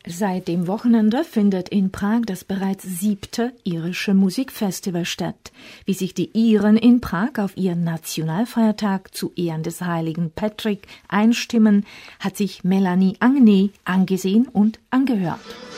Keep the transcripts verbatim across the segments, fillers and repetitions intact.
Seit dem Wochenende findet in Prag das bereits siebte irische Musikfestival statt. Wie sich die Iren in Prag auf ihren Nationalfeiertag zu Ehren des heiligen Patrick einstimmen, hat sich Melanie Agné angesehen und angehört.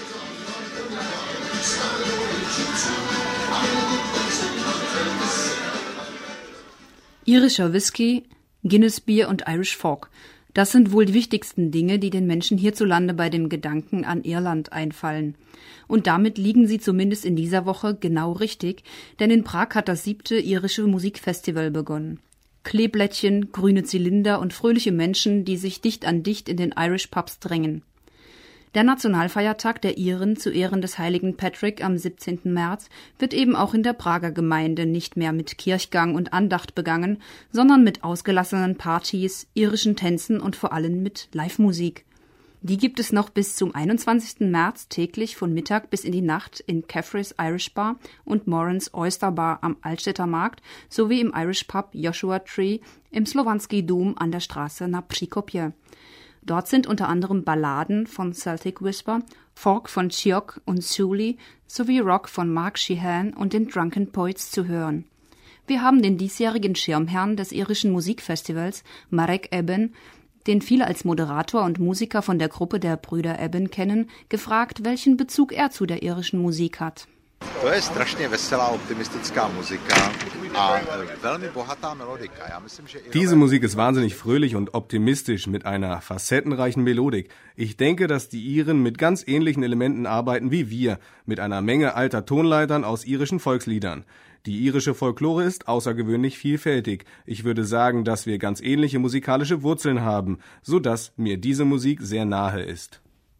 Irischer Whisky, Guinness-Bier und Irish Folk. Das sind wohl die wichtigsten Dinge, die den Menschen hierzulande bei dem Gedanken an Irland einfallen. Und damit liegen sie zumindest in dieser Woche genau richtig, denn in Prag hat das siebte irische Musikfestival begonnen. Kleeblättchen, grüne Zylinder und fröhliche Menschen, die sich dicht an dicht in den Irish Pubs drängen. Der Nationalfeiertag der Iren zu Ehren des heiligen Patrick am siebzehnten März wird eben auch in der Prager Gemeinde nicht mehr mit Kirchgang und Andacht begangen, sondern mit ausgelassenen Partys, irischen Tänzen und vor allem mit Live-Musik. Die gibt es noch bis zum einundzwanzigsten März täglich von Mittag bis in die Nacht in Caffrey's Irish Bar und Moran's Oyster Bar am Altstädter Markt sowie im Irish Pub Joshua Tree im Slovanský dům an der Straße na Příkopě. Dort sind unter anderem Balladen von Celtic Whisper, Folk von Chiok und Sully sowie Rock von Mark Sheehan und den Drunken Poets zu hören. Wir haben den diesjährigen Schirmherrn des irischen Musikfestivals, Marek Eben, den viele als Moderator und Musiker von der Gruppe der Brüder Eben kennen, gefragt, welchen Bezug er zu der irischen Musik hat. To je strašně veselá, optimistická muzika a velmi bohatá melodika. Já myslím, že Diese Musik ist wahnsinnig fröhlich und optimistisch mit einer facettenreichen Melodik. Ich denke, dass die Iren mit ganz ähnlichen Elementen arbeiten wie wir, mit einer Menge alter Tonleitern aus irischen Volksliedern. Die irische Folklore ist außergewöhnlich vielfältig. Ich würde sagen, dass wir ganz ähnliche musikalische Wurzeln haben, sodass mir diese Musik sehr nahe ist.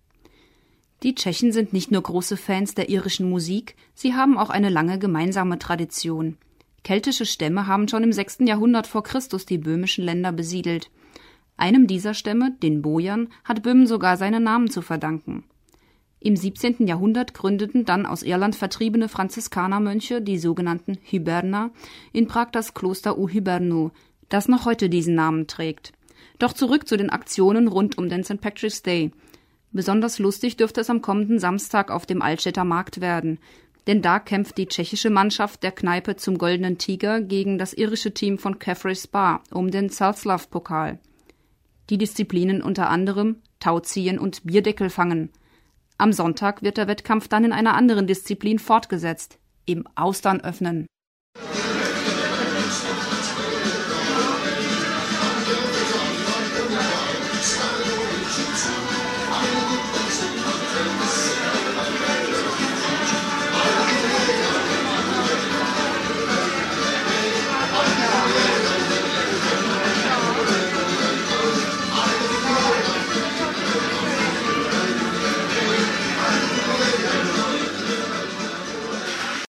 Die Tschechen sind nicht nur große Fans der irischen Musik, sie haben auch eine lange gemeinsame Tradition. Keltische Stämme haben schon im sechsten Jahrhundert vor Christus die böhmischen Länder besiedelt. Einem dieser Stämme, den Boiern, hat Böhmen sogar seinen Namen zu verdanken. Im siebzehnten Jahrhundert gründeten dann aus Irland vertriebene Franziskanermönche, die sogenannten Hyberner, in Prag das Kloster U Hybernu, das noch heute diesen Namen trägt. Doch zurück zu den Aktionen rund um den Sankt Patrick's Day. Besonders lustig dürfte es am kommenden Samstag auf dem Altstädter Markt werden, denn da kämpft die tschechische Mannschaft der Kneipe zum Goldenen Tiger gegen das irische Team von Caffrey's Bar um den Salslav-Pokal. Die Disziplinen unter anderem Tauziehen und Bierdeckel fangen. Am Sonntag wird der Wettkampf dann in einer anderen Disziplin fortgesetzt, im Austern öffnen.